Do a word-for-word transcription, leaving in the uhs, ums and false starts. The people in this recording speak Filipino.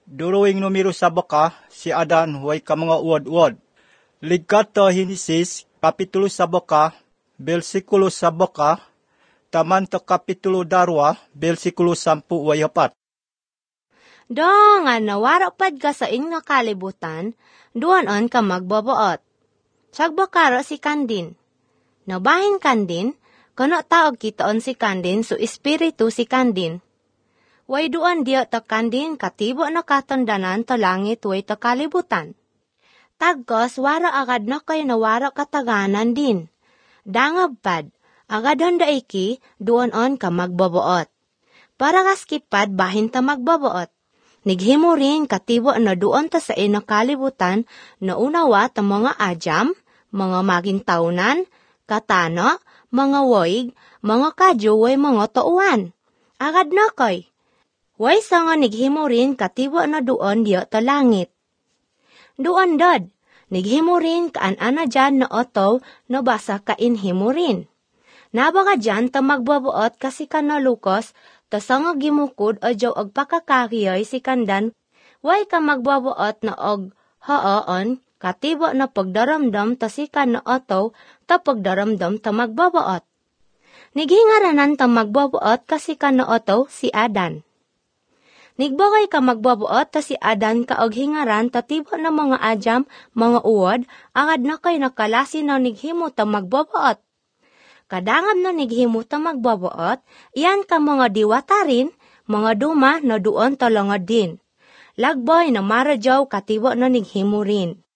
Duruing numero sa baka, si Adan way ka mga uwad-uwad. Ligkat ta Hinesis, kapitulo sa baka, bersikulo sa baka, taman ta kapitulo darwa, bersikulo sampu way apat. Do nga nawarapad ka sa inyo kalibutan, duwanon ka magbabaot. Sagbakaro si Kandin. Nabahin Kandin, kano taog kitaon si Kandin so espiritu si Kandin. Way duan diyo ta Kandin katibo na katondanan to langit way ta kalibutan. Tagkos wara agad na kayo nawara kataganan din. Dangabpad, agad honda iki, duon on ka magbabaot. Para kaskipad bahin ta magbabaot. Nighimo rin katibo na duon ta sa ino kalibutan na unawa ta mga ajam, mga magintaunan, katano, mga woig, mga kadyo way mga tauan. Agad na koy. Way sa nga nighimo rin katibo na duon diyo ta langit. Duon dod, nighimo rin kaan-ana dyan na otow no basa kainhimo rin. Nabaga dyan ta magbabuot kasi ka nalukos, ta sa nga gimukod o jaw og pakakakiyoy si kandan, way ka magbabuot na og hoon, katibo na pagdaramdam ta si ka na otow, ta pagdaramdam ta magbabuot. Nighingaranan ta magbabuot kasi ka na otow si Adan. Nigbagay ka magbabuot ta si Adan ka og hingaran tatibo na mga ajam, mga uwad, agad na kay nakalasi na nighimo ta magbabuot. Kadangab na nighimo ta magbabuot, iyan ka mga diwatarin, mga duma na duon talangad din. Lagboy na maradyaw katibo na nighimo rin.